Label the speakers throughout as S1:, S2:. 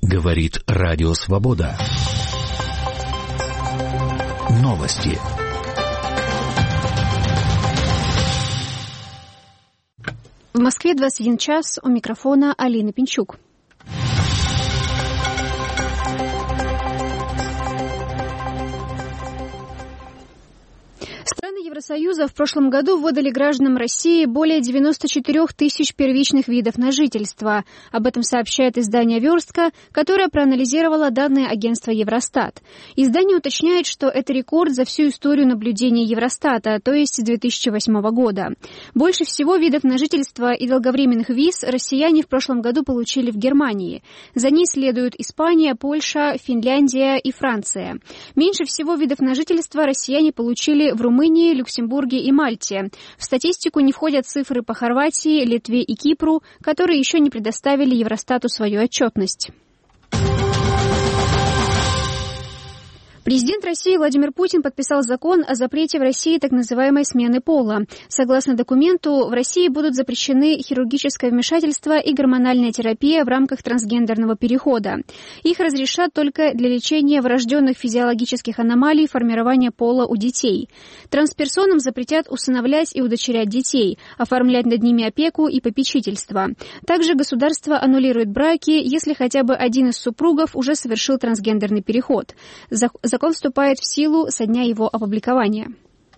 S1: Говорит Радио Свобода. Новости.
S2: В Москве 21 час, у микрофона Алина Пинчук. Страны Евросоюза в прошлом году выдали гражданам России более 94 тысяч первичных видов на жительство. Об этом сообщает издание «Верстка», которое проанализировало данные агентства Евростат. Издание уточняет, что это рекорд за всю историю наблюдения Евростата, то есть с 2008 года. Больше всего видов на жительство и долговременных виз россияне в прошлом году получили в Германии. За ней следуют Испания, Польша, Финляндия и Франция. Меньше всего видов на жительство россияне получили в Румынии, Люксембурге и Мальте. В статистику не входят цифры по Хорватии, Литве и Кипру, которые еще не предоставили Евростату свою отчетность. Президент России Владимир Путин подписал закон о запрете в России так называемой смены пола. Согласно документу, в России будут запрещены хирургическое вмешательство и гормональная терапия в рамках трансгендерного перехода. Их разрешат только для лечения врожденных физиологических аномалий формирования пола у детей. Трансперсонам запретят усыновлять и удочерять детей, оформлять над ними опеку и попечительство. Также государство аннулирует браки, если хотя бы один из супругов уже совершил трансгендерный переход. Закон вступает в силу со дня его опубликования.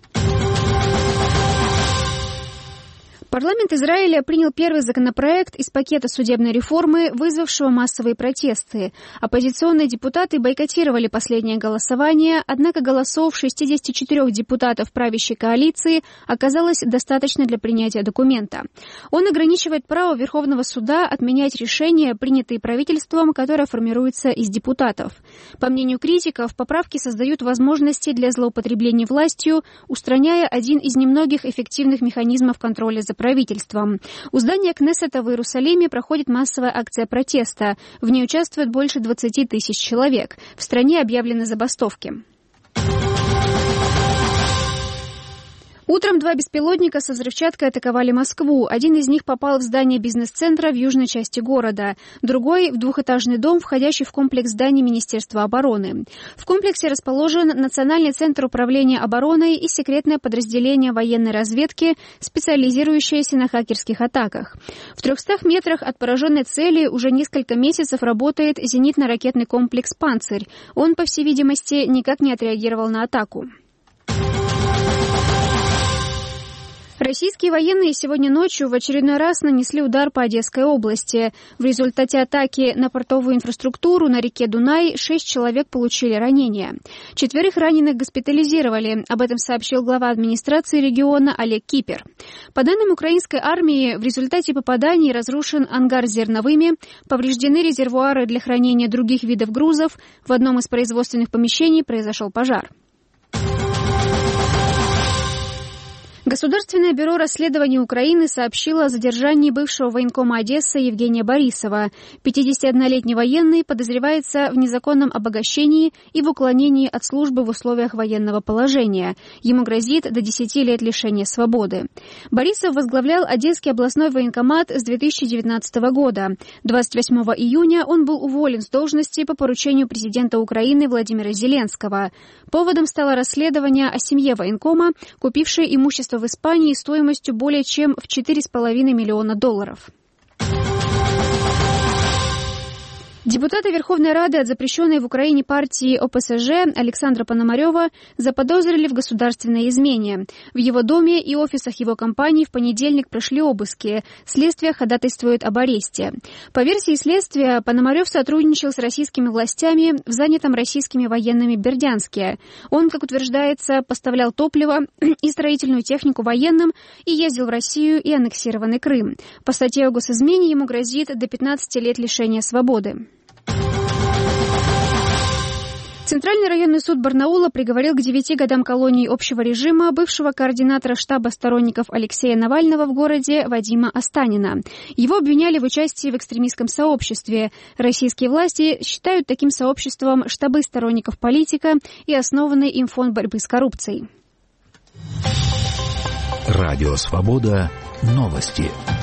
S2: Парламент Израиля принял первый законопроект из пакета судебной реформы, вызвавшего массовые протесты. Оппозиционные депутаты бойкотировали последнее голосование, однако голосов 64 депутатов правящей коалиции оказалось достаточно для принятия документа. Он ограничивает право Верховного суда отменять решения, принятые правительством, которое формируется из депутатов. По мнению критиков, поправки создают возможности для злоупотребления властью, устраняя один из немногих эффективных механизмов контроля за правительством. У здания Кнессета в Иерусалиме проходит массовая акция протеста. В ней участвует больше 20 тысяч человек. В стране объявлены забастовки. Утром 2 беспилотника со взрывчаткой атаковали Москву. Один из них попал в здание бизнес-центра в южной части города. Другой — в двухэтажный дом, входящий в комплекс зданий Министерства обороны. В комплексе расположен Национальный центр управления обороной и секретное подразделение военной разведки, специализирующееся на хакерских атаках. В 300 метрах от пораженной цели уже несколько месяцев работает зенитно-ракетный комплекс «Панцирь». Он, по всей видимости, никак не отреагировал на атаку. Российские военные сегодня ночью в очередной раз нанесли удар по Одесской области. В результате атаки на портовую инфраструктуру на реке Дунай 6 человек получили ранения. 4 раненых госпитализировали. Об этом сообщил глава администрации региона Олег Кипер. По данным украинской армии, в результате попаданий разрушен ангар с зерновыми, повреждены резервуары для хранения других видов грузов. В одном из производственных помещений произошел пожар. Государственное бюро расследований Украины сообщило о задержании бывшего военкома Одессы Евгения Борисова. 51-летний военный подозревается в незаконном обогащении и в уклонении от службы в условиях военного положения. Ему грозит до 10 лет лишения свободы. Борисов возглавлял Одесский областной военкомат с 2019 года. 28 июня он был уволен с должности по поручению президента Украины Владимира Зеленского. Поводом стало расследование о семье военкома, купившей имущество в Испании стоимостью более чем в $4,5 миллиона. Депутата Верховной Рады от запрещенной в Украине партии ОПСЖ Александра Пономарева заподозрили в государственной измене. В его доме и офисах его компании в понедельник прошли обыски. Следствие ходатайствует об аресте. По версии следствия, Пономарев сотрудничал с российскими властями в занятом российскими военными Бердянске. Он, как утверждается, поставлял топливо и строительную технику военным и ездил в Россию и аннексированный Крым. По статье о госизмене ему грозит до 15 лет лишения свободы. Центральный районный суд Барнаула приговорил к 9 годам колонии общего режима бывшего координатора штаба сторонников Алексея Навального в городе Вадима Останина. Его обвиняли в участии в экстремистском сообществе. Российские власти считают таким сообществом штабы сторонников политика и основанный им фонд борьбы с коррупцией.
S1: Радио Свобода. Новости.